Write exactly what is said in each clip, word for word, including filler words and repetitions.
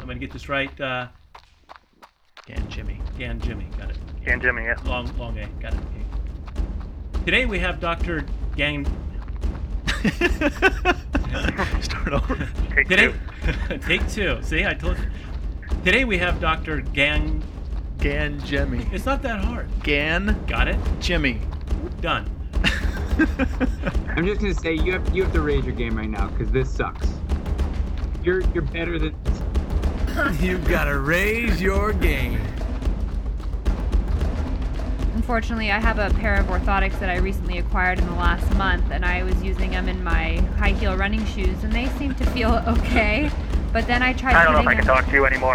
I'm going to get this right. Uh, Gan Jimmy. Gan Jimmy, got it. Gan Jimmy, yeah. Long, long A, got it. Okay. Today we have Doctor Gan... Start over. Take Today, two. Take two. See, I told you. Today we have Doctor Gan... Gan Jimmy. It's not that hard. Gan Got it? Jimmy. Done. I'm just gonna say you have you have to raise your game right now because this sucks. You're you're better than. You've got to raise your game. Unfortunately, I have a pair of orthotics that I recently acquired in the last month, and I was using them in my high heel running shoes, and they seem to feel okay. But then I tried. I don't know if I putting can them- talk to you anymore.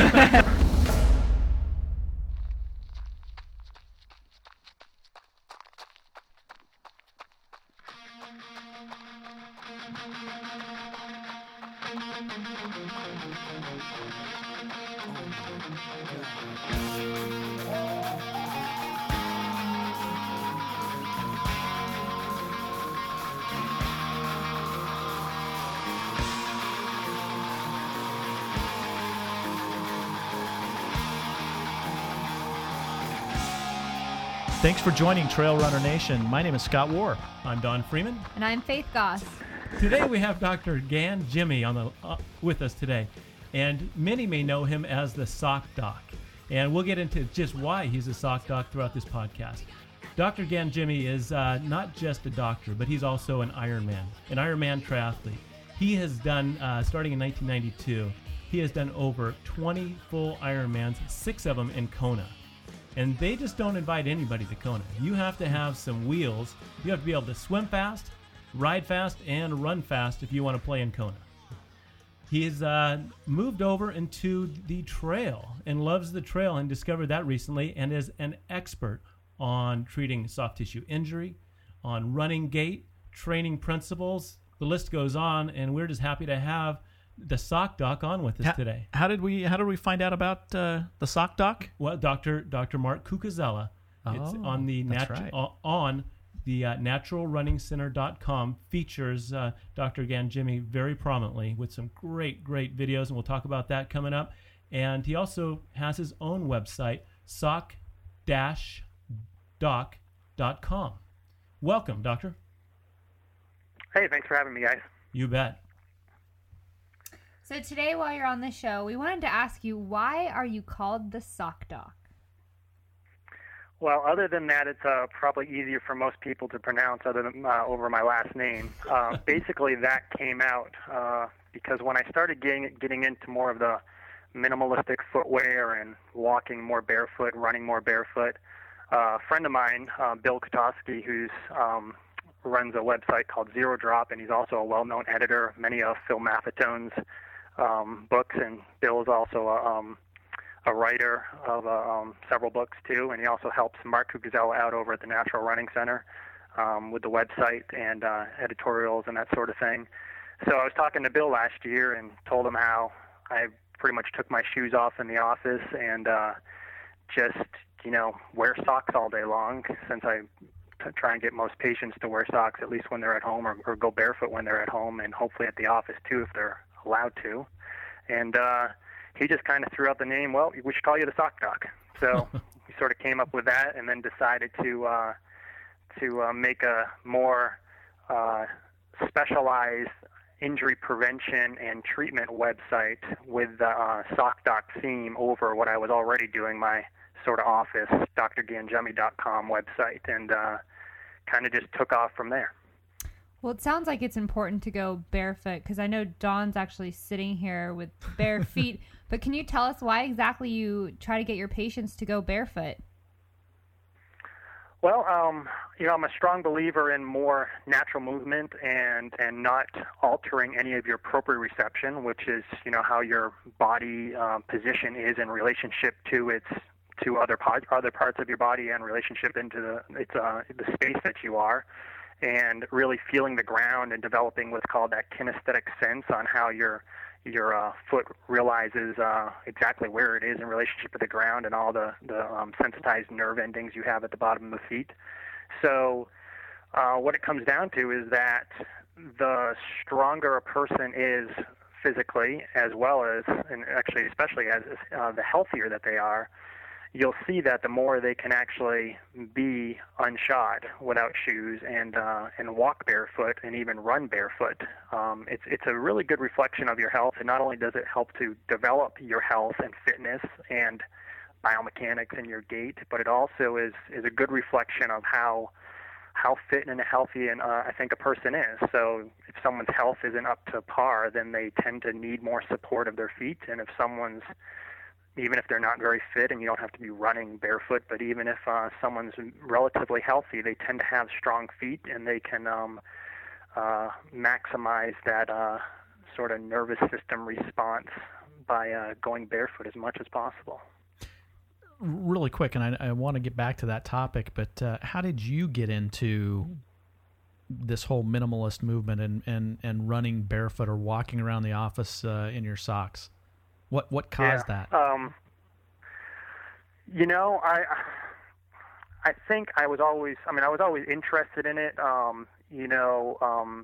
Thanks for joining Trail Runner Nation. My name is Scott Warr. I'm Don Freeman. And I'm Faith Goss. Today we have Doctor Gan Jimmy on the uh, with us today, and many may know him as the Sock Doc, and we'll get into just why he's a Sock Doc throughout this podcast. Doctor Gan Jimmy is uh, not just a doctor, but he's also an Ironman, an Ironman triathlete. He has done, uh, starting in nineteen ninety-two, he has done over twenty full Ironmans, six of them in Kona. And they just don't invite anybody to Kona. You have to have some wheels. You have to be able to swim fast, ride fast, and run fast if you want to play in Kona. He's uh, moved over into the trail and loves the trail and discovered that recently and is an expert on treating soft tissue injury, on running gait, training principles. The list goes on, and we're just happy to have the Sock Doc on with us How, today. how did we how did we find out about uh, the Sock Doc? Well, Doctor Doctor Mark Cucuzella. It's Oh, on the that's natu- right. uh, on the uh, natural running center dot com features uh, Doctor Gan Jimmy very prominently with some great great videos, and we'll talk about that coming up. And he also has his own website, sock dash doc dot com. Welcome, Doctor. Hey, thanks for having me, guys. You bet. So today, while you're on the show, we wanted to ask you, why are you called the Sock Doc? Well, other than that, it's uh, probably easier for most people to pronounce other than uh, over my last name. Uh, basically, that came out uh, because when I started getting getting into more of the minimalistic footwear and walking more barefoot, running more barefoot, uh, a friend of mine, uh, Bill Kotowski, who's um, runs a website called Zero Drop, and he's also a well-known editor of many of Phil Maffetone's um, books, and Bill is also a, um, a writer of uh, um, several books too, and he also helps Mark Cucuzella out over at the Natural Running Center um, with the website and uh, editorials and that sort of thing. So I was talking to Bill last year and told him how I pretty much took my shoes off in the office and uh, just, you know, wear socks all day long, since I to try and get most patients to wear socks at least when they're at home, or, or go barefoot when they're at home, and hopefully at the office too if they're allowed to. And uh, he just kind of threw out the name, well, we should call you the Sock Doc. So we sort of came up with that, and then decided to uh, to uh, make a more uh, specialized injury prevention and treatment website with the uh, Sock Doc theme over what I was already doing, my sort of office, D R gan jimmy dot com website, and uh, kind of just took off from there. Well, it sounds like it's important to go barefoot, because I know Don's actually sitting here with bare feet. But can you tell us why exactly you try to get your patients to go barefoot? Well, um, you know, I'm a strong believer in more natural movement and, and not altering any of your proprioception, which is, you know, how your body uh, position is in relationship to its to other part, other parts of your body, and relationship into the its uh, the space that you are, and really feeling the ground and developing what's called that kinesthetic sense on how your your uh, foot realizes uh, exactly where it is in relationship to the ground, and all the, the um, sensitized nerve endings you have at the bottom of the feet. So uh, what it comes down to is that the stronger a person is physically, as well as, and actually especially as uh, the healthier that they are, you'll see that the more they can actually be unshod without shoes and uh, and walk barefoot and even run barefoot. Um, it's it's a really good reflection of your health, and not only does it help to develop your health and fitness and biomechanics in your gait, but it also is is a good reflection of how how fit and healthy and uh, I think a person is. So if someone's health isn't up to par, then they tend to need more support of their feet, and if someone's even if they're not very fit, and you don't have to be running barefoot, but even if uh, someone's relatively healthy, they tend to have strong feet, and they can um, uh, maximize that uh, sort of nervous system response by uh, going barefoot as much as possible. Really quick, and I, I want to get back to that topic, but uh, how did you get into this whole minimalist movement and, and, and running barefoot or walking around the office uh, in your socks? What what caused yeah. that? Um, you know, I I think I was always, I mean, I was always interested in it. Um, you know, um,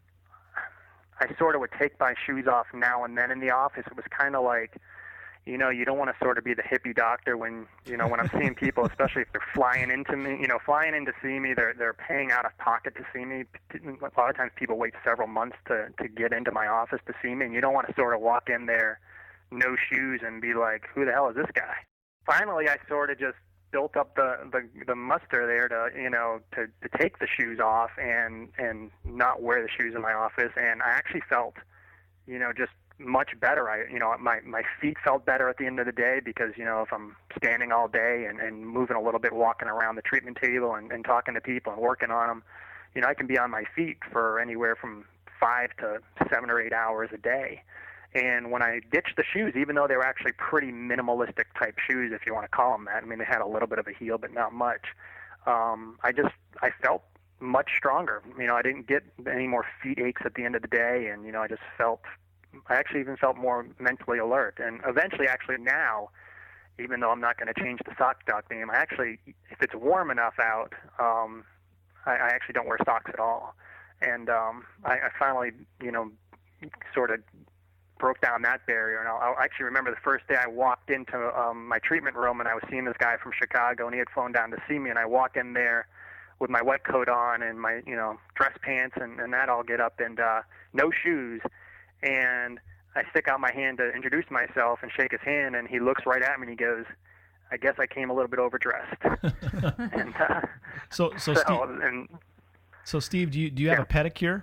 I sort of would take my shoes off now and then in the office. It was kind of like, you know, you don't want to sort of be the hippie doctor when, you know, when I'm seeing people, especially if they're flying into me, you know, flying in to see me, they're they're paying out of pocket to see me. A lot of times people wait several months to, to get into my office to see me, and you don't want to sort of walk in there no shoes and be like, who the hell is this guy? Finally, I sort of just built up the, the, the muster there to, you know, to, to take the shoes off and, and not wear the shoes in my office. And I actually felt, you know, just much better. I, you know, my, my feet felt better at the end of the day because, you know, if I'm standing all day and, and moving a little bit, walking around the treatment table and, and talking to people and working on them, you know, I can be on my feet for anywhere from five to seven or eight hours a day. And when I ditched the shoes, even though they were actually pretty minimalistic type shoes, if you want to call them that, I mean, they had a little bit of a heel, but not much. Um, I just, I felt much stronger. You know, I didn't get any more feet aches at the end of the day. And, you know, I just felt, I actually even felt more mentally alert. And eventually, actually now, even though I'm not going to change the sock doc name, I actually, if it's warm enough out, um, I, I actually don't wear socks at all. And um, I, I finally, you know, sort of broke down that barrier. And I'll, I'll actually remember the first day I walked into um, my treatment room, and I was seeing this guy from Chicago, and he had flown down to see me, and I walk in there with my wet coat on and my, you know, dress pants and, and that all get up, and uh, no shoes. And I stick out my hand to introduce myself and shake his hand, and he looks right at me and he goes, I guess I came a little bit overdressed. and, uh, so, so, so, Steve, and, so Steve, do you, do you have yeah. a pedicure?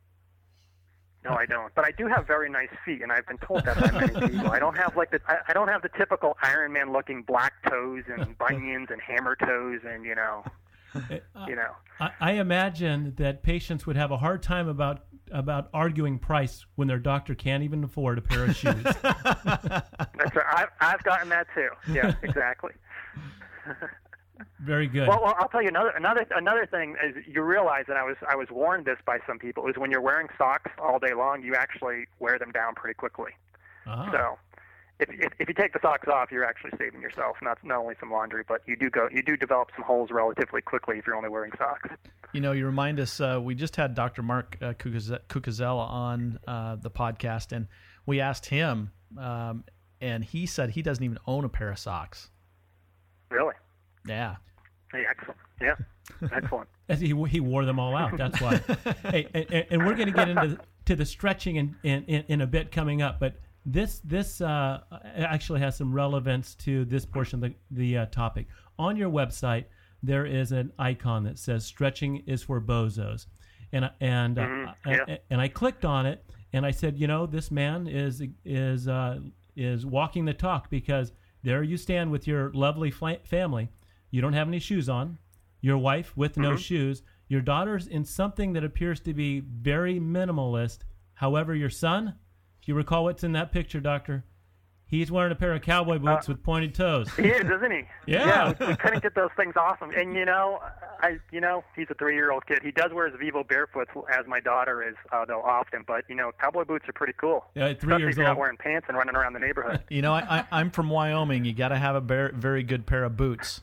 No, I don't. But I do have very nice feet, and I've been told that by many people. I don't have like the I, I don't have the typical Iron Man looking black toes and bunions and hammer toes and you know, you know. I, I imagine that patients would have a hard time about about arguing price when their doctor can't even afford a pair of shoes. That's right. I've I've gotten that too. Yeah, exactly. Very good. Well, well, I'll tell you another another another thing is you realize that I was I was warned this by some people is when you're wearing socks all day long, you actually wear them down pretty quickly. Ah. So if, if if you take the socks off, you're actually saving yourself not not only some laundry, but you do go you do develop some holes relatively quickly if you're only wearing socks. You know, you remind us. Uh, we just had Doctor Mark uh, Cucuzzella on uh, the podcast, and we asked him, um, and he said he doesn't even own a pair of socks. Really? Yeah. Hey, excellent. Yeah, excellent. As he he wore them all out. That's why. Hey, and, and we're going to get into to the stretching in, in, in a bit coming up, but this this uh, actually has some relevance to this portion of the the uh, topic. On your website, there is an icon that says "Stretching is for bozos," and and Mm-hmm. uh, Yeah. and, and I clicked on it, and I said, you know, this man is is uh, is walking the talk, because there you stand with your lovely fla- family. You don't have any shoes on. Your wife with no Mm-hmm. shoes. Your daughter's in something that appears to be very minimalist. However, your son, do you recall what's in that picture, Doctor? He's wearing a pair of cowboy boots Uh, with pointed toes. He is, isn't he? Yeah. Yeah, we, we couldn't get those things off him. And, you know, I, you know, he's a three-year-old kid. He does wear his Vivo barefoots, as my daughter is, uh, though, often. But, you know, cowboy boots are pretty cool. Yeah, at three Especially years if you're old. not wearing pants and running around the neighborhood. You know, I, I, I'm from Wyoming. You got to have a very, very good pair of boots.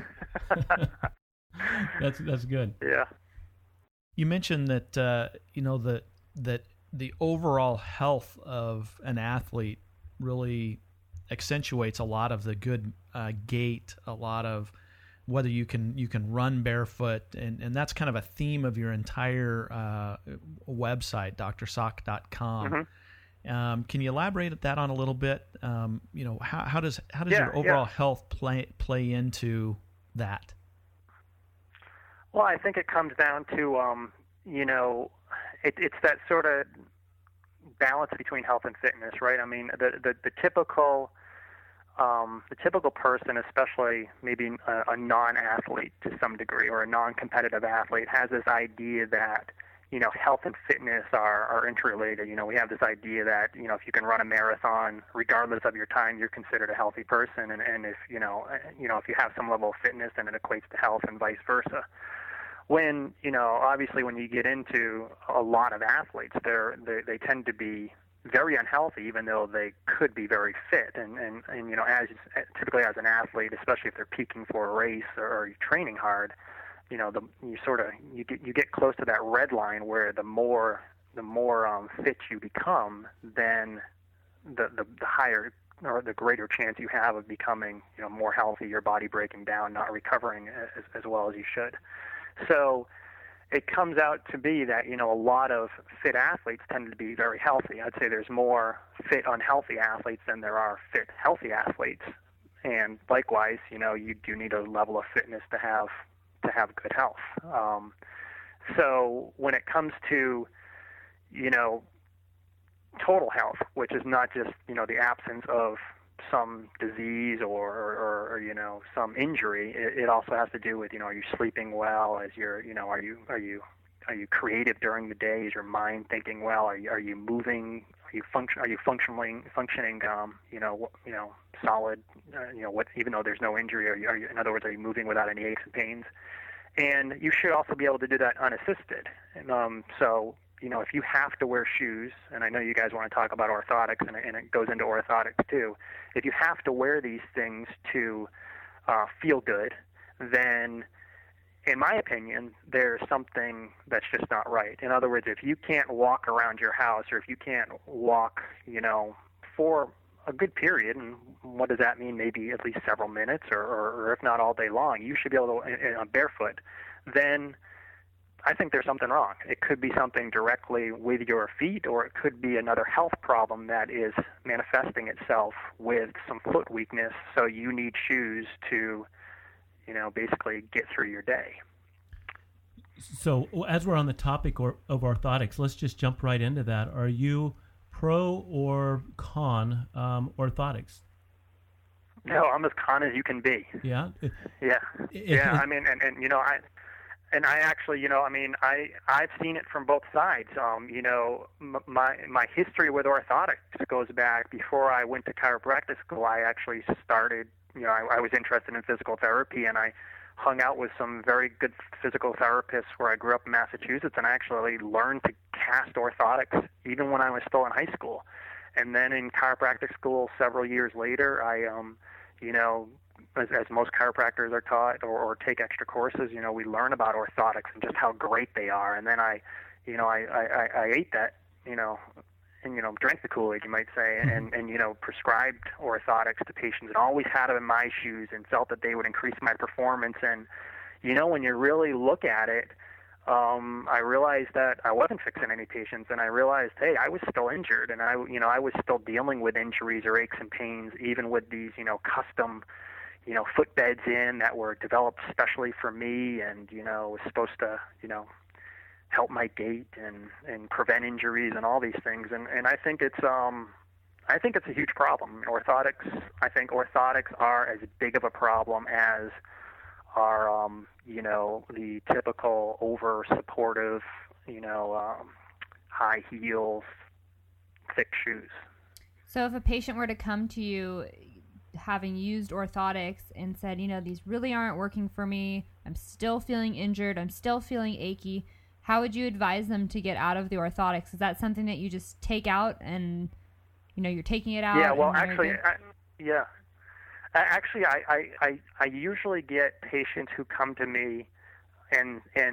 That's that's good. Yeah. You mentioned that uh, you know that that the overall health of an athlete really accentuates a lot of the good uh, gait, a lot of whether you can you can run barefoot, and, and that's kind of a theme of your entire uh, website, D R sock dot com. Mm-hmm. Um, can you elaborate that on a little bit? Um, you know, how, how does how does Yeah, your overall yeah. health play play into that? Well, I think it comes down to, um, you know, it, it's that sort of balance between health and fitness, right? I mean, the the, the typical um, the typical person, especially maybe a, a non-athlete to some degree or a non-competitive athlete, has this idea that, you know, health and fitness are, are interrelated. You know, we have this idea that, you know, if you can run a marathon, regardless of your time, you're considered a healthy person. And, and if, you know, you know, if you have some level of fitness, then it equates to health and vice versa. When, you know, obviously when you get into a lot of athletes, they're, they, they tend to be very unhealthy, even though they could be very fit. And, and, and, you know, as typically as an athlete, especially if they're peaking for a race or, or you're training hard, you know, the you sort of you get you get close to that red line where the more the more um, fit you become, then the, the the higher or the greater chance you have of becoming, you know, more healthy, your body breaking down, not recovering as, as well as you should. So it comes out to be that, you know, a lot of fit athletes tend to be very healthy. I'd say there's more fit unhealthy athletes than there are fit healthy athletes. And likewise, you know, you do need a level of fitness to have to have good health. Um, so when it comes to, you know, total health, which is not just, you know, the absence of some disease or, or, or you know, some injury, it, it also has to do with, you know, are you sleeping well? As you're, you know, are you are you are you creative during the day? Is your mind thinking well? Are you are you moving? Are you function? Are you functioning functioning? Um, you know, you know, solid. Uh, you know, what? Even though there's no injury, are you, are you? In other words, are you moving without any aches and pains? And you should also be able to do that unassisted. And um, so, you know, if you have to wear shoes, and I know you guys want to talk about orthotics, and, and it goes into orthotics too. If you have to wear these things to uh, feel good, then, in my opinion, there's something that's just not right. In other words, if you can't walk around your house, or if you can't walk, you know, for a good period, and what does that mean? Maybe at least several minutes, or, or, or if not all day long, you should be able to, uh, barefoot, then I think there's something wrong. It could be something directly with your feet, or it could be another health problem that is manifesting itself with some foot weakness, so you need shoes to, you know, basically get through your day. So as we're on the topic or, of orthotics, let's just jump right into that. Are you pro or con um, orthotics? No, I'm as con as you can be. Yeah? Yeah. Yeah, I mean, and, and you know, I... And I actually, you know, I mean, I, I've seen it from both sides. Um, you know, m- my my history with orthotics goes back before I went to chiropractic school. I actually started, you know, I, I was interested in physical therapy, and I hung out with some very good physical therapists where I grew up in Massachusetts, and I actually learned to cast orthotics even when I was still in high school. And then in chiropractic school several years later, I, um, you know, As, as most chiropractors are taught or, or take extra courses, you know, we learn about orthotics and just how great they are. And then I, you know, I, I, I ate that, you know, and, you know, drank the Kool-Aid, you might say, and, and, you know, prescribed orthotics to patients and always had them in my shoes and felt that they would increase my performance. And, you know, when you really look at it, um, I realized that I wasn't fixing any patients, and I realized, hey, I was still injured, and I, you know, I was still dealing with injuries or aches and pains, even with these, you know, custom, you know, footbeds in that were developed specially for me, and, you know, was supposed to, you know, help my gait and, and prevent injuries and all these things. And, and I think it's, um, I think it's a huge problem. Orthotics, I think orthotics are as big of a problem as are, um, you know, the typical over supportive, you know, um, high heels, thick shoes. So if a patient were to come to you having used orthotics and said, you know, these really aren't working for me, I'm still feeling injured, I'm still feeling achy, how would you advise them to get out of the orthotics? Is that something that you just take out and, you know, you're taking it out? Yeah, well, actually, I, yeah. Actually, I, I, I, I usually get patients who come to me and and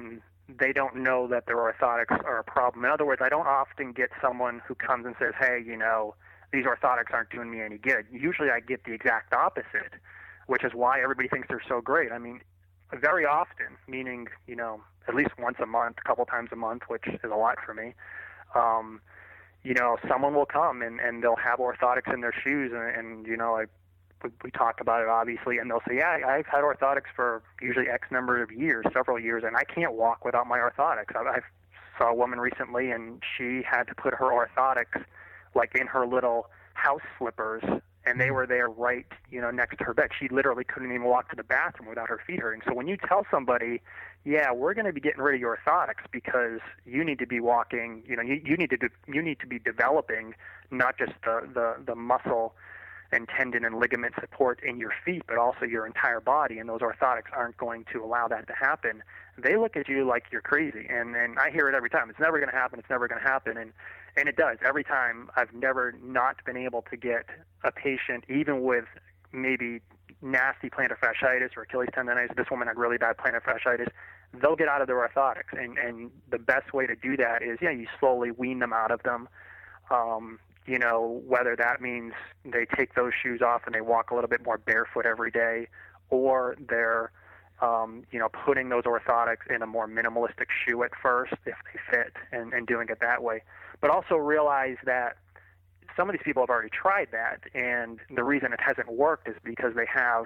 they don't know that their orthotics are a problem. In other words, I don't often get someone who comes and says, hey, you know, these orthotics aren't doing me any good. Usually I get the exact opposite, which is why everybody thinks they're so great. I mean, very often, meaning, you know, at least once a month, a couple times a month, which is a lot for me, um, you know, someone will come and, and they'll have orthotics in their shoes, and, and you know, I, we, we talk about it, obviously, and they'll say, yeah, I've had orthotics for usually X number of years, several years, and I can't walk without my orthotics. I, I saw a woman recently, and she had to put her orthotics, like, in her little house slippers, and they were there right, you know, next to her bed. She literally couldn't even walk to the bathroom without her feet hurting. So when you tell somebody, yeah, we're going to be getting rid of your orthotics because you need to be walking, you know, you, you need to do, you need to be developing not just the, the, the muscle and tendon and ligament support in your feet, but also your entire body, and those orthotics aren't going to allow that to happen. They look at you like you're crazy, and, and I hear it every time. It's never going to happen. It's never going to happen, and and it does. Every time I've never not been able to get a patient, even with maybe nasty plantar fasciitis or Achilles tendonitis. This woman had really bad plantar fasciitis. They'll get out of their orthotics, and, and the best way to do that is, yeah, you slowly wean them out of them. Um, you know, whether that means they take those shoes off and they walk a little bit more barefoot every day, or they're, um, you know, putting those orthotics in a more minimalistic shoe at first if they fit, and, and doing it that way. But also realize that some of these people have already tried that, and the reason it hasn't worked is because they have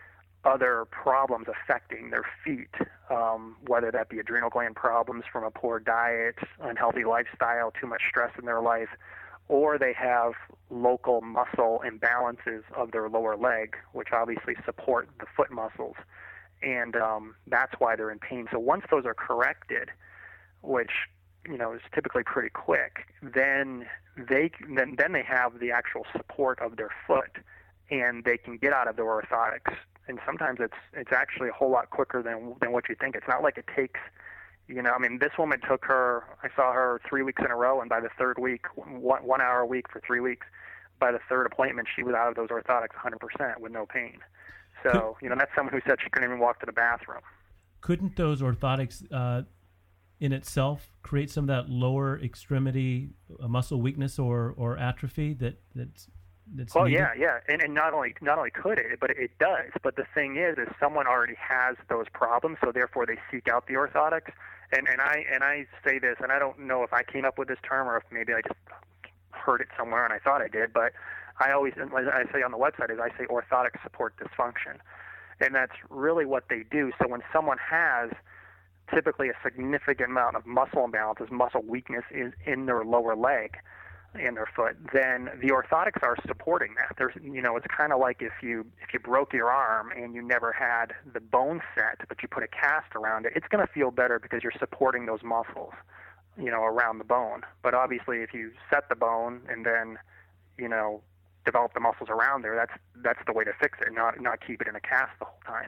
other problems affecting their feet, um, whether that be adrenal gland problems from a poor diet, unhealthy lifestyle, too much stress in their life, or they have local muscle imbalances of their lower leg, which obviously support the foot muscles, and um, that's why they're in pain. So once those are corrected, which, you know, is typically pretty quick, then they then then they have the actual support of their foot, and they can get out of their orthotics. And sometimes it's it's actually a whole lot quicker than than what you think. It's not like it takes, you know, I mean, this woman took her, I saw her three weeks in a row, and by the third week, one, one hour a week for three weeks, by the third appointment, she was out of those orthotics one hundred percent with no pain. So, you know, that's someone who said she couldn't even walk to the bathroom. Couldn't those orthotics uh, in itself create some of that lower extremity uh, muscle weakness or, or atrophy that that's that's Well, needed? yeah, yeah, and, and not only not only could it, but it does. But the thing is, is someone already has those problems, so therefore they seek out the orthotics. And and I and I say this, and I don't know if I came up with this term or if maybe I just heard it somewhere and I thought I did, but I always, as I say on the website, is I say orthotic support dysfunction, and that's really what they do. So when someone has typically a significant amount of muscle imbalances, muscle weakness is in their lower leg, in their foot, then the orthotics are supporting that. There's, you know, it's kind of like if you if you broke your arm and you never had the bone set, but you put a cast around it, it's going to feel better because you're supporting those muscles, you know, around the bone. But obviously, if you set the bone and then, you know, develop the muscles around there, that's that's the way to fix it, not not keep it in a cast the whole time.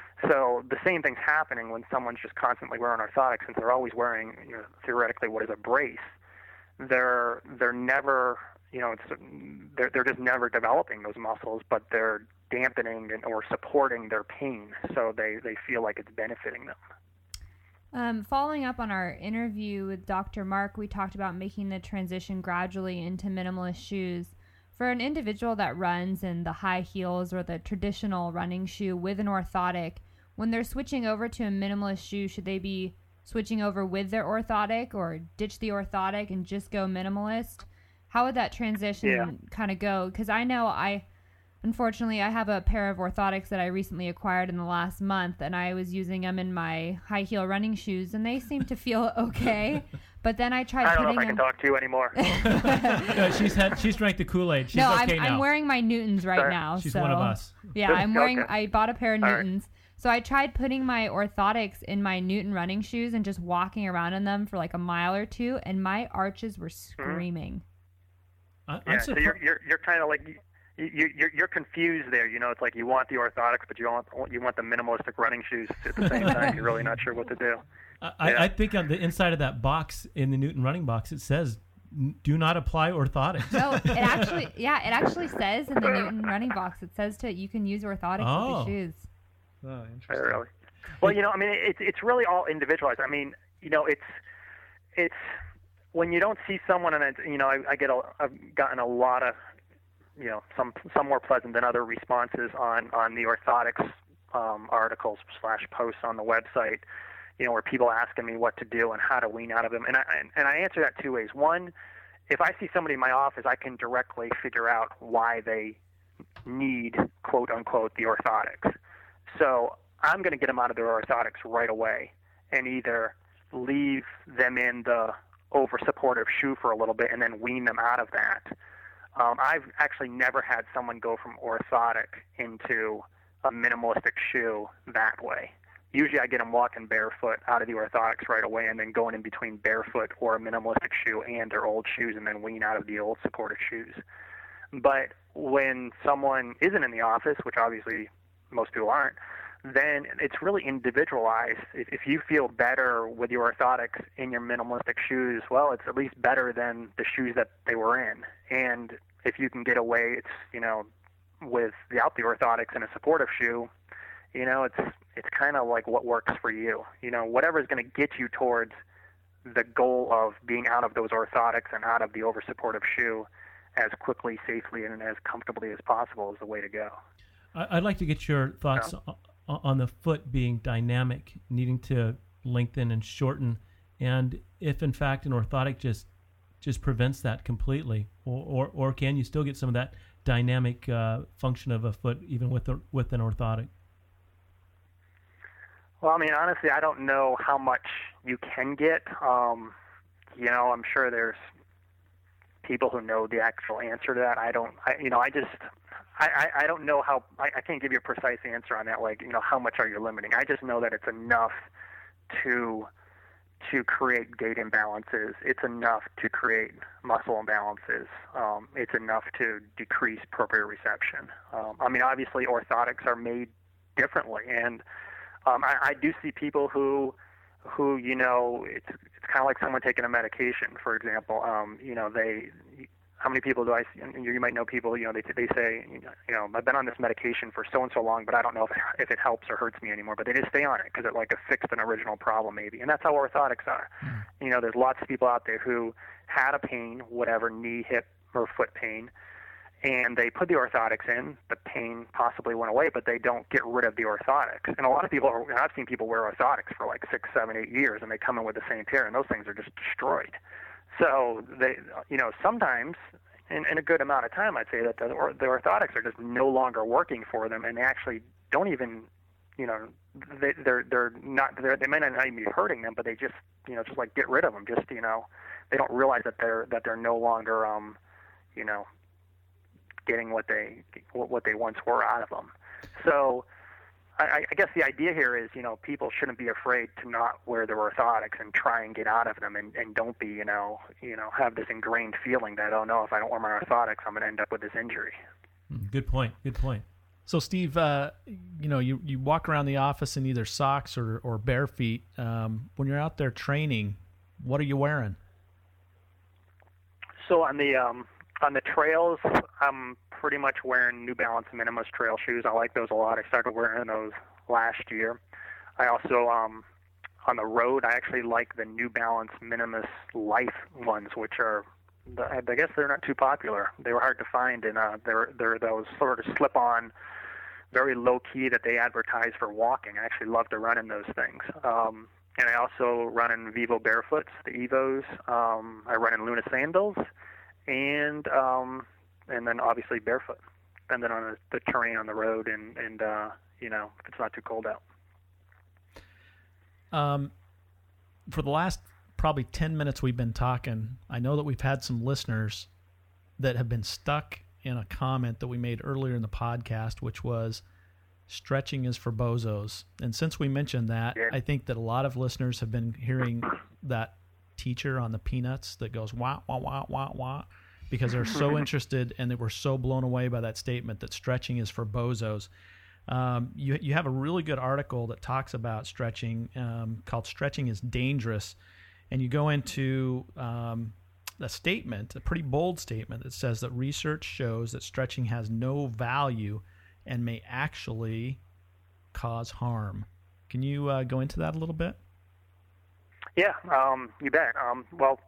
So the same thing's happening when someone's just constantly wearing orthotics, since they're always wearing, you know, theoretically what is a brace. They're they're never, you know, it's they're they're just never developing those muscles, but they're dampening and, or supporting their pain, so they, they feel like it's benefiting them. Um, following up on our interview with Doctor Mark, we talked about making the transition gradually into minimalist shoes. For an individual that runs in the high heels or the traditional running shoe with an orthotic, when they're switching over to a minimalist shoe, should they be switching over with their orthotic or ditch the orthotic and just go minimalist? How would that transition yeah. kind of go? Because I know I, unfortunately, I have a pair of orthotics that I recently acquired in the last month, and I was using them in my high heel running shoes, and they seem to feel okay. But then I tried I don't putting know if I can them... talk to you anymore. No, she's had she's drank the Kool-Aid. She's no, okay I'm, now. I'm wearing my Newtons right Sorry. now. She's so, one of us. Yeah, I'm wearing. Okay. I bought a pair of All Newtons. Right. So I tried putting my orthotics in my Newton running shoes and just walking around in them for like a mile or two, and my arches were screaming. I, I'm Yeah, so surpri- you're you're you're kind of like you, you you're you're confused there. You know, it's like you want the orthotics, but you want you want the minimalistic running shoes at the same time. You're really not sure what to do. I, Yeah. I think on the inside of that box in the Newton running box, it says, "Do not apply orthotics." No, it actually, yeah, it actually says in the Newton running box. It says to you can use orthotics Oh. with the shoes. Oh, Uh, interesting. Really? Well, you know, I mean, it's it's really all individualized. I mean, you know, it's it's when you don't see someone, and it, you know, I, I get a, I've gotten a lot of, you know, some some more pleasant than other responses on on the orthotics um, articles slash posts on the website. You know, where people asking me what to do and how to wean out of them, and I and I answer that two ways. One, if I see somebody in my office, I can directly figure out why they need, quote unquote, the orthotics. So I'm going to get them out of their orthotics right away and either leave them in the over-supportive shoe for a little bit and then wean them out of that. Um, I've actually never had someone go from orthotic into a minimalistic shoe that way. Usually I get them walking barefoot out of the orthotics right away and then going in between barefoot or a minimalistic shoe and their old shoes and then wean out of the old supportive shoes. But when someone isn't in the office, which obviously most people aren't, then it's really individualized. If, if you feel better with your orthotics in your minimalistic shoes, well, it's at least better than the shoes that they were in. And if you can get away, it's, you know, without the orthotics in a supportive shoe, you know, it's it's kind of like what works for you. You know, whatever is going to get you towards the goal of being out of those orthotics and out of the over-supportive shoe as quickly, safely, and as comfortably as possible is the way to go. I'd like to get your thoughts Yeah. on the foot being dynamic, needing to lengthen and shorten, and if in fact an orthotic just just prevents that completely, or or, or can you still get some of that dynamic uh, function of a foot even with a, with an orthotic? Well, I mean, honestly, I don't know how much you can get. Um, you know, I'm sure there's people who know the actual answer to that. I don't, I, you know, I just, I, I, I don't know how, I, I can't give you a precise answer on that, like, you know, how much are you limiting? I just know that it's enough to, to create gait imbalances. It's enough to create muscle imbalances. Um, it's enough to decrease proprioception. Um, I mean, obviously orthotics are made differently, and Um, I, I do see people who, who you know, it's it's kind of like someone taking a medication, for example. Um, you know, they, how many people do I see? And you might know people. You know, they they say, you know, I've been on this medication for so and so long, but I don't know if it, if it helps or hurts me anymore. But they just stay on it because it like fixed an original problem, maybe. And that's how orthotics are. Mm. You know, there's lots of people out there who had a pain, whatever, knee, hip, or foot pain, and they put the orthotics in, the pain possibly went away, but they don't get rid of the orthotics. And a lot of people, are, I've seen people wear orthotics for like six, seven, eight years, and they come in with the same pair, and those things are just destroyed. So, they, you know, sometimes, in, in a good amount of time, I'd say that the, or, the orthotics are just no longer working for them, and they actually don't even, you know, they, they're they're not, they're, they may not even be hurting them, but they just, you know, just like get rid of them. Just, you know, they don't realize that they're that they're no longer, um, you know, getting what they what they once were out of them. So I, I guess the idea here is, you know, people shouldn't be afraid to not wear their orthotics and try and get out of them, and, and don't be, you know, you know, have this ingrained feeling that, oh no, if I don't wear my orthotics, I'm going to end up with this injury. Good point. Good point. So Steve, uh, you know, you, you walk around the office in either socks or, or bare feet. Um, when you're out there training, what are you wearing? So on the um, on the trails, I'm pretty much wearing New Balance Minimalist trail shoes. I like those a lot. I started wearing those last year. I also, um, on the road, I actually like the New Balance Minimalist Life ones, which are, I guess they're not too popular. They were hard to find, and uh, they're they're those sort of slip-on, very low-key that they advertise for walking. I actually love to run in those things. Um, and I also run in Vivo Barefoots, the Evos. Um, I run in Luna sandals, and um, and then obviously barefoot, depending on the, the terrain on the road, and and uh, you know, if it's not too cold out. Um, for the last probably ten minutes we've been talking, I know that we've had some listeners that have been stuck in a comment that we made earlier in the podcast, which was stretching is for bozos. And since we mentioned that, yeah. I think that a lot of listeners have been hearing that teacher on the Peanuts that goes wah, wah, wah, wah, wah, because they're so interested and they were so blown away by that statement that stretching is for bozos. Um, you you have a really good article that talks about stretching um, called Stretching is Dangerous. And you go into um, a statement, a pretty bold statement that says that research shows that stretching has no value and may actually cause harm. Can you uh, go into that a little bit? Yeah, um, you bet. Um, well,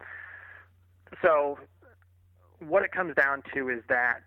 so what it comes down to is that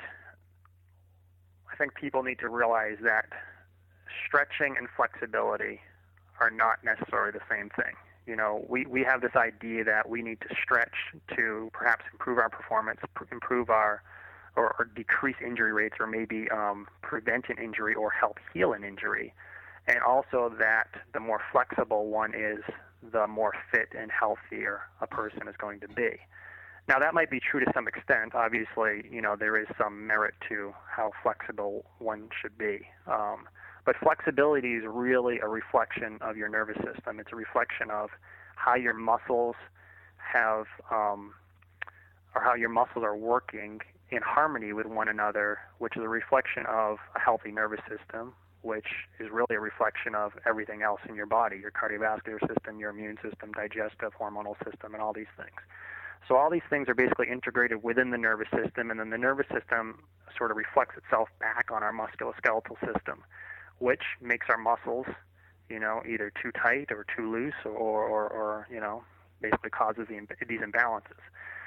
I think people need to realize that stretching and flexibility are not necessarily the same thing. You know, we, we have this idea that we need to stretch to perhaps improve our performance, pr- improve our, or, or decrease injury rates, or maybe um, prevent an injury or help heal an injury. And also that the more flexible one is, the more fit and healthier a person is going to be. Now, that might be true to some extent. Obviously, you know, there is some merit to how flexible one should be. Um, but flexibility is really a reflection of your nervous system. It's a reflection of how your muscles have, um, or how your muscles are working in harmony with one another, which is a reflection of a healthy nervous system, which is really a reflection of everything else in your body, your cardiovascular system, your immune system, digestive, hormonal system, and all these things. So all these things are basically integrated within the nervous system, and then the nervous system sort of reflects itself back on our musculoskeletal system, which makes our muscles, you know, either too tight or too loose, or, or, or you know, basically causes the, these imbalances.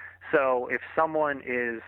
So if someone is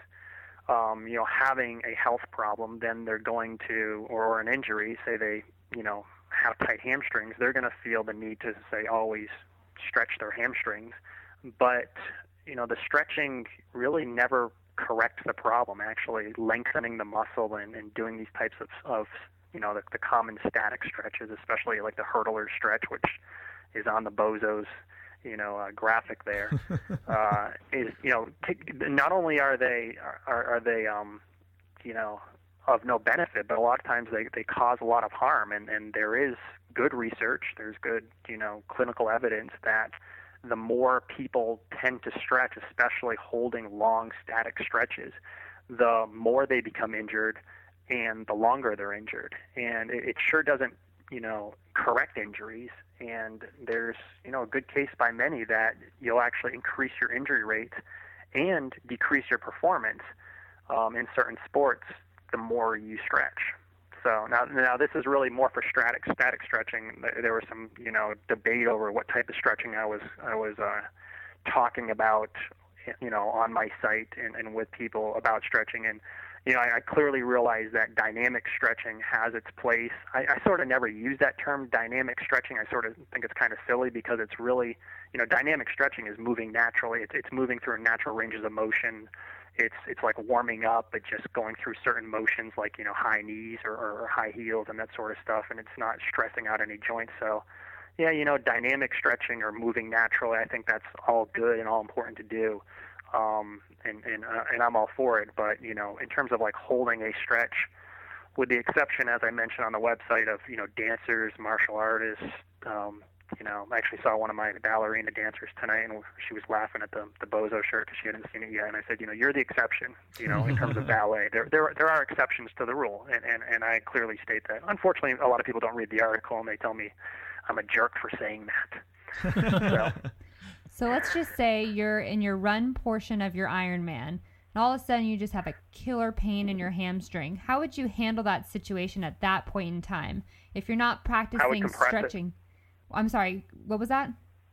Um, you know, having a health problem, then they're going to, or, or an injury, say they, you know, have tight hamstrings, they're going to feel the need to, say, always stretch their hamstrings. But, you know, the stretching really never corrects the problem. Actually, lengthening the muscle and, and doing these types of, of you know, the, the common static stretches, especially like the hurdler stretch, which is on the Bozos, you know, uh, graphic there, uh, is, you know, t- not only are they, are, are they, um, you know, of no benefit, but a lot of times they, they cause a lot of harm. And, and there is good research, there's good, you know, clinical evidence that the more people tend to stretch, especially holding long static stretches, the more they become injured and the longer they're injured. And it, it sure doesn't, you know, correct injuries. And there's, you know, a good case by many that you'll actually increase your injury rate and decrease your performance um, in certain sports the more you stretch. So now, now this is really more for static static stretching. There was some, you know, debate over what type of stretching I was I was uh, talking about, you know, on my site and, and with people about stretching. And you know, I, I clearly realize that dynamic stretching has its place. I, I sort of never use that term, dynamic stretching. I sort of think it's kind of silly because it's really, you know, dynamic stretching is moving naturally. It's, it's moving through natural ranges of motion. It's it's like warming up, but just going through certain motions like, you know, high knees or, or high heels and that sort of stuff, and it's not stressing out any joints. So, yeah, you know, dynamic stretching or moving naturally, I think that's all good and all important to do. Um, and and, uh, and I'm all for it, but, you know, in terms of like holding a stretch, with the exception, as I mentioned on the website, of, you know, dancers, martial artists, um, you know, I actually saw one of my ballerina dancers tonight, and she was laughing at the the Bozo shirt because she hadn't seen it yet, and I said, you know, you're the exception, you know, in terms of ballet. There there there are exceptions to the rule, and, and, and I clearly state that. Unfortunately, a lot of people don't read the article, and they tell me I'm a jerk for saying that. so. So let's just say you're in your run portion of your Ironman, and all of a sudden you just have a killer pain in your hamstring. How would you handle that situation at that point in time if you're not practicing stretching? It. I'm sorry, what was that?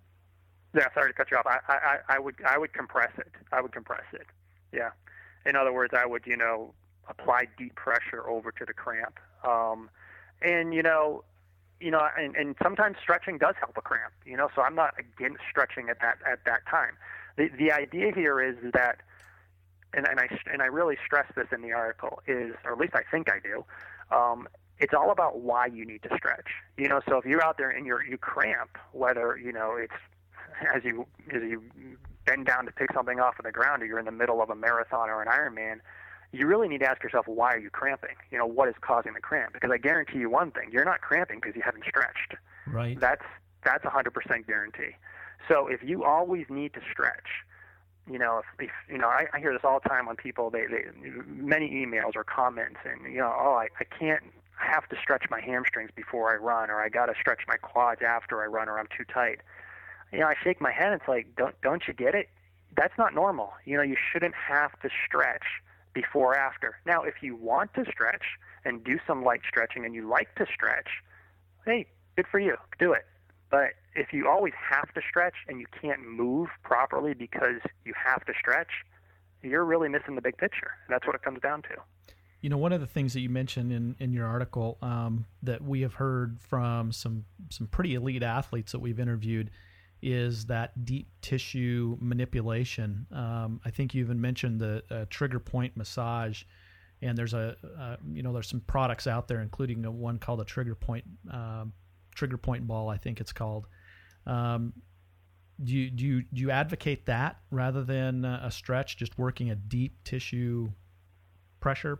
Yeah, sorry to cut you off. I, I, I would I would compress it. I would compress it. Yeah. In other words, I would, you know, apply deep pressure over to the cramp. Um, and, you know, You know, and, and sometimes stretching does help a cramp, you know, so I'm not against stretching at that at that time. The the idea here is that, and, and I and I really stress this in the article, is, or at least I think I do, um, it's all about why you need to stretch. You know, so if you're out there and you're you cramp, whether, you know, it's as you as you bend down to pick something off of the ground, or you're in the middle of a marathon or an Ironman, you really need to ask yourself, why are you cramping? You know, what is causing the cramp? Because I guarantee you one thing, you're not cramping because you haven't stretched. Right. That's that's a one hundred percent guarantee. So if you always need to stretch, you know, if, if you know, I, I hear this all the time on people, they, they many emails or comments, and, you know, oh, I, I can't, I have to stretch my hamstrings before I run, or I got to stretch my quads after I run, or I'm too tight. You know, I shake my head, and it's like, don't don't you get it? That's not normal. You know, you shouldn't have to stretch before or after. Now, if you want to stretch and do some light stretching and you like to stretch, hey, good for you. Do it. But if you always have to stretch and you can't move properly because you have to stretch, you're really missing the big picture. That's what it comes down to. You know, one of the things that you mentioned in, in your article um, that we have heard from some some pretty elite athletes that we've interviewed is that deep tissue manipulation. Um, I think you even mentioned the uh, trigger point massage, and there's a uh, you know there's some products out there, including a one called a trigger point um, trigger point ball, I think it's called. Um, do you do you do you advocate that rather than uh, a stretch, just working a deep tissue pressure?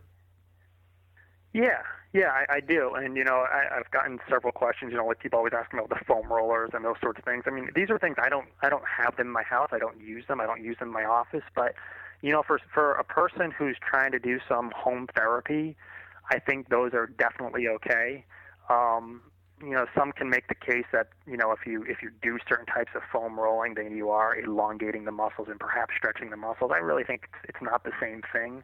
Yeah, yeah, I, I do. And, you know, I, I've gotten several questions, you know, like people always ask me about the foam rollers and those sorts of things. I mean, these are things I don't I don't have them in my house. I don't use them. I don't use them in my office. But, you know, for for a person who's trying to do some home therapy, I think those are definitely okay. Um, you know, some can make the case that, you know, if you if you do certain types of foam rolling, then you are elongating the muscles and perhaps stretching the muscles. I really think it's, it's not the same thing.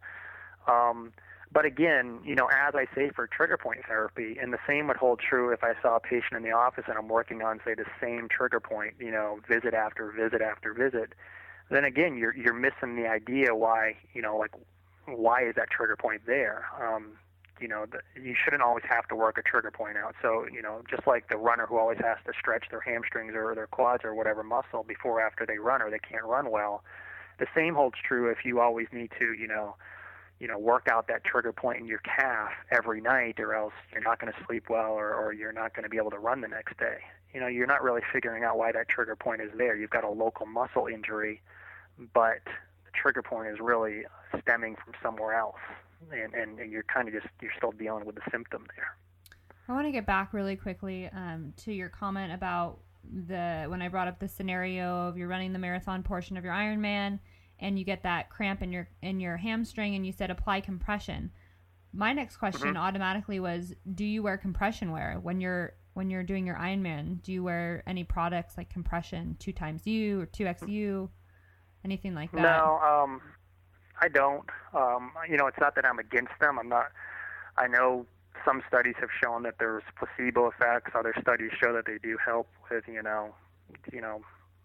Um But again, you know, as I say for trigger point therapy, and the same would hold true if I saw a patient in the office and I'm working on, say, the same trigger point, you know, visit after visit after visit, then again, you're you're missing the idea why, you know, like, why is that trigger point there? Um, you know, the, you shouldn't always have to work a trigger point out. So, you know, just like the runner who always has to stretch their hamstrings or their quads or whatever muscle before or after they run or they can't run well, the same holds true if you always need to, you know, you know, work out that trigger point in your calf every night, or else you're not going to sleep well, or, or you're not going to be able to run the next day. You know, you're not really figuring out why that trigger point is there. You've got a local muscle injury, but the trigger point is really stemming from somewhere else, and, and, and you're kind of just, you're still dealing with the symptom there. I want to get back really quickly um, to your comment about the, when I brought up the scenario of you're running the marathon portion of your Ironman, and you get that cramp in your in your hamstring, and you said apply compression. My next question mm-hmm. automatically was, do you wear compression wear when you're when you're doing your Ironman? Do you wear any products like compression, two times U or two X U, anything like that? No, um, I don't. Um, you know, it's not that I'm against them. I'm not. I know some studies have shown that there's placebo effects. Other studies show that they do help with, you know, you know.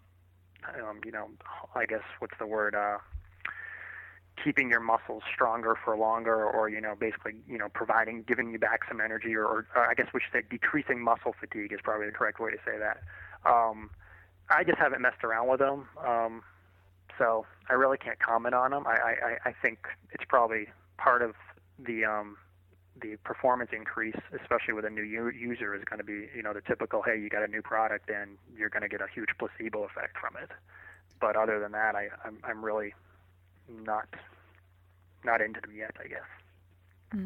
Um, you know, I guess what's the word? Uh, keeping your muscles stronger for longer, or you know, basically, you know, providing, giving you back some energy, or, or, or I guess we should say decreasing muscle fatigue is probably the correct way to say that. Um, I just haven't messed around with them, um, so I really can't comment on them. I, I, I think it's probably part of the um, the performance increase, especially with a new u- user, is going to be, you know, the typical, hey, you got a new product and you're going to get a huge placebo effect from it. But other than that, I, I'm, I'm really not not into them yet, I guess. Hmm.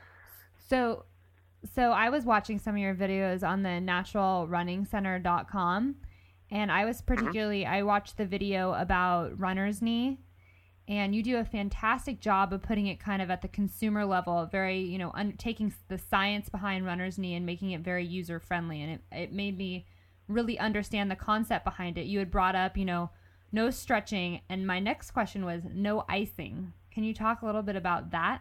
So, so I was watching some of your videos on the natural running center dot com, and I was particularly, mm-hmm. I watched the video about runner's knee. And you do a fantastic job of putting it kind of at the consumer level, very, you know, un- taking the science behind runner's knee and making it very user-friendly. And it, it made me really understand the concept behind it. You had brought up, you know, no stretching. And my next question was no icing. Can you talk a little bit about that?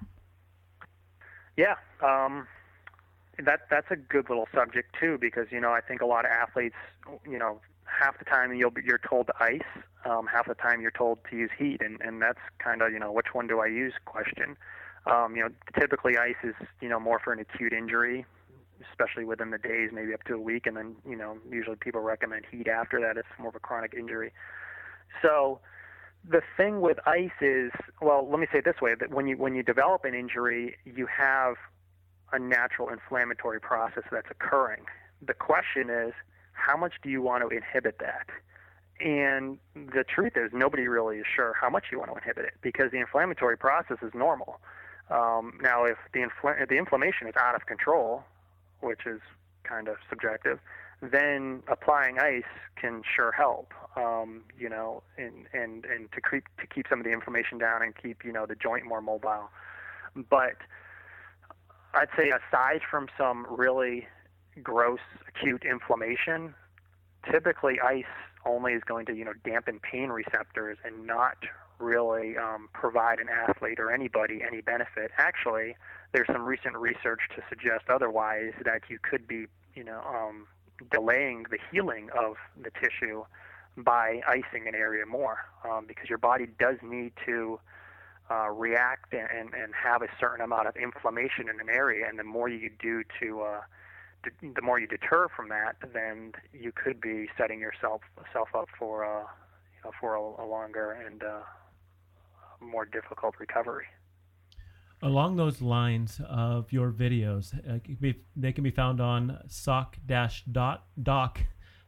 Yeah. Um, that that's a good little subject, too, because, you know, I think a lot of athletes, you know, half the time you'll be, you're told to ice, um, half the time you're told to use heat, and, and that's kind of, you know, which one do I use question. Um, you know, typically ice is, you know, more for an acute injury, especially within the days, maybe up to a week, and then, you know, usually people recommend heat after that. It's more of a chronic injury. So the thing with ice is, well, let me say it this way, that when you when you develop an injury, you have a natural inflammatory process that's occurring. The question is, how much do you want to inhibit that? And the truth is, nobody really is sure how much you want to inhibit it, because the inflammatory process is normal. Um, now, if the, infl- if the inflammation is out of control, which is kind of subjective, then applying ice can sure help, um, you know, and, and, and to keep to keep some of the inflammation down and keep, you know, the joint more mobile. But I'd say aside from some really gross acute inflammation, typically ice only is going to, you know, dampen pain receptors and not really um, provide an athlete or anybody any benefit. Actually, there's some recent research to suggest otherwise, that you could be, you know, um, delaying the healing of the tissue by icing an area more, um, because your body does need to uh, react and, and, and have a certain amount of inflammation in an area, and the more you do to uh, d- the more you deter from that, then you could be setting yourself self up for uh, you know, for a, a longer and uh, more difficult recovery. Along those lines of your videos, uh, can be, they can be found on sock-doc,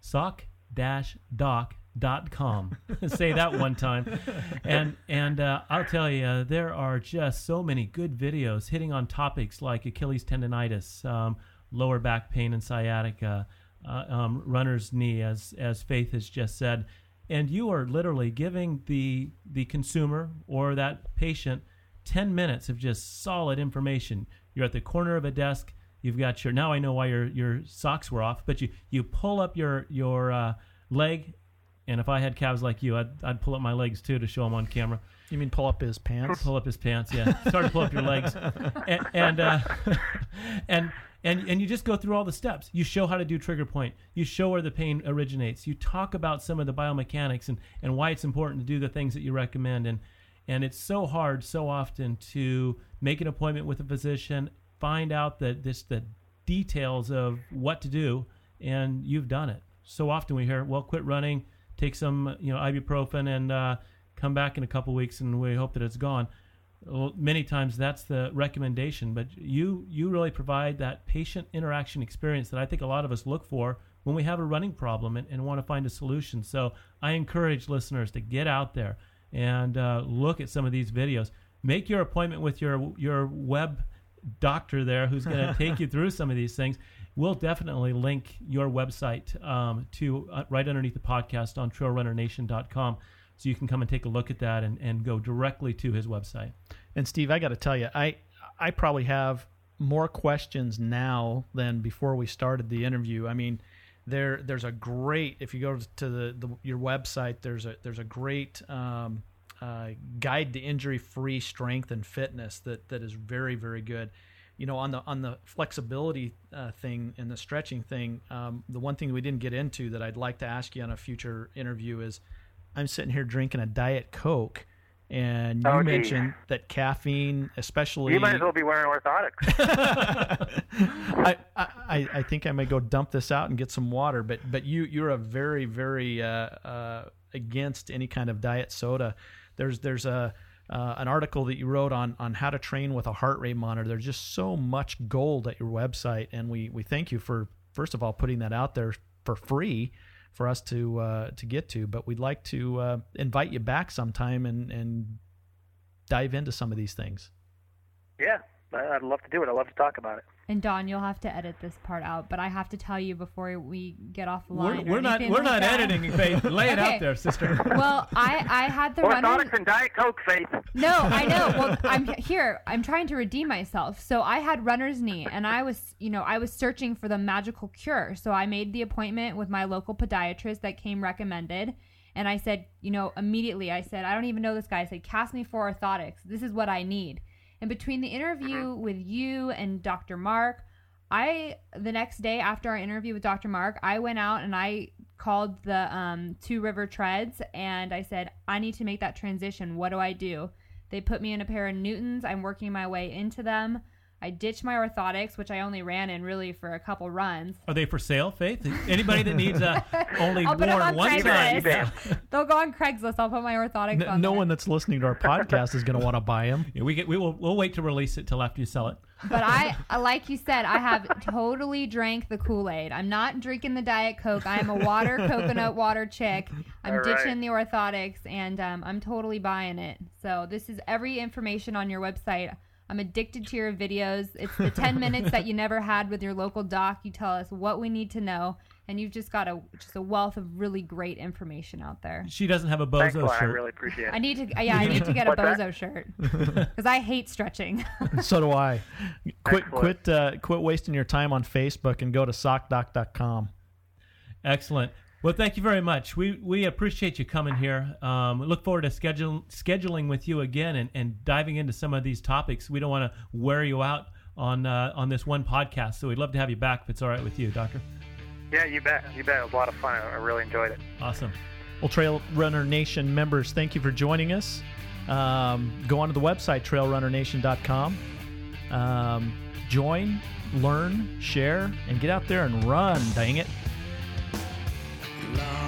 sock-doc dot com. Say that one time. And and uh, I'll tell you, there are just so many good videos hitting on topics like Achilles tendonitis, um, lower back pain and sciatica, uh, um, runner's knee, as as Faith has just said. And you are literally giving the the consumer or that patient ten minutes of just solid information. You're at the corner of a desk. You've got your, now I know why your your socks were off, but you, you pull up your your uh, leg, and if I had calves like you, I'd I'd pull up my legs too to show them on camera. You mean pull up his pants? Pull up his pants, yeah. Start to pull up your legs, and and, uh, and and and you just go through all the steps. You show how to do trigger point. You show where the pain originates. You talk about some of the biomechanics and and why it's important to do the things that you recommend. And And it's so hard so often to make an appointment with a physician, find out that this the details of what to do, and you've done it. So often we hear, well, quit running, take some you know ibuprofen, and uh, come back in a couple weeks, and we hope that it's gone. Well, many times that's the recommendation, but you you really provide that patient interaction experience that I think a lot of us look for when we have a running problem and, and want to find a solution. So I encourage listeners to get out there and uh, look at some of these videos. Make your appointment with your your web doctor there who's going to take you through some of these things. We'll definitely link your website um, to uh, right underneath the podcast on trail runner nation dot com, so you can come and take a look at that and, and go directly to his website. And Steve, I got to tell you, I I probably have more questions now than before we started the interview. I mean, There, there's a great. If you go to the, the your website, there's a there's a great um, uh, guide to injury-free strength and fitness that, that is very very good. You know, on the on the flexibility uh, thing and the stretching thing, um, the one thing we didn't get into that I'd like to ask you on a future interview is, I'm sitting here drinking a Diet Coke, and you oh, mentioned that caffeine, especially, you might as well be wearing orthotics. I, I I think I may go dump this out and get some water, but but you you're a very very uh, uh, against any kind of diet soda. There's there's a uh, an article that you wrote on on how to train with a heart rate monitor. There's just so much gold at your website, and we we thank you for first of all putting that out there for free for us to uh, to get to. But we'd like to uh, invite you back sometime and and dive into some of these things. Yeah, I'd love to do it. I'd love to talk about it. And Don, you'll have to edit this part out, but I have to tell you before we get off the line. We're, we're not we're like not that. editing, Faith. Lay it Okay. out there, sister. Well, I, I had the runner. Orthotics and Diet Coke, Faith. No, I know. Well, I'm here. I'm trying to redeem myself. So I had runner's knee, and I was, you know, I was searching for the magical cure. So I made the appointment with my local podiatrist that came recommended, and I said, you know, immediately I said, I don't even know this guy. I said, cast me for orthotics. This is what I need. And between the interview with you and Doctor Mark, I the next day after our interview with Doctor Mark, I went out and I called the um, Two River Treads, and I said, I need to make that transition. What do I do? They put me in a pair of Newtons. I'm working my way into them. I ditched my orthotics, which I only ran in really for a couple runs. Are they for sale, Faith? Anybody that needs a only I'll put them worn on one time. Craigslist. They'll go on Craigslist. I'll put my orthotics N- on no there. one that's listening to our podcast is going to want to buy them. Yeah, we get we will we'll wait to release it till after you sell it. But I, like you said, I have totally drank the Kool-Aid. I'm not drinking the Diet Coke. I am a water, coconut water chick. I'm All right. ditching the orthotics, and um, I'm totally buying it. So this is every information on your website. I'm addicted to your videos. It's the ten minutes that you never had with your local doc. You tell us what we need to know, and you've just got a just a wealth of really great information out there. She doesn't have a Thanks a bozo lot. I shirt. really appreciate it. I need to, yeah, I need to get a What's that? bozo shirt because I hate stretching. So do I. Quit Excellent. quit uh, quit wasting your time on Facebook and go to sock doc dot com. Excellent. Well, thank you very much. We we appreciate you coming here. Um, look forward to schedule, scheduling with you again and, and diving into some of these topics. We don't want to wear you out on uh, on this one podcast, so we'd love to have you back if it's all right with you, Doctor. Yeah, you bet. You bet. It was a lot of fun. I really enjoyed it. Awesome. Well, Trail Runner Nation members, thank you for joining us. Um, go onto the website, trail runner nation dot com. Um, join, learn, share, and get out there and run, dang it. Long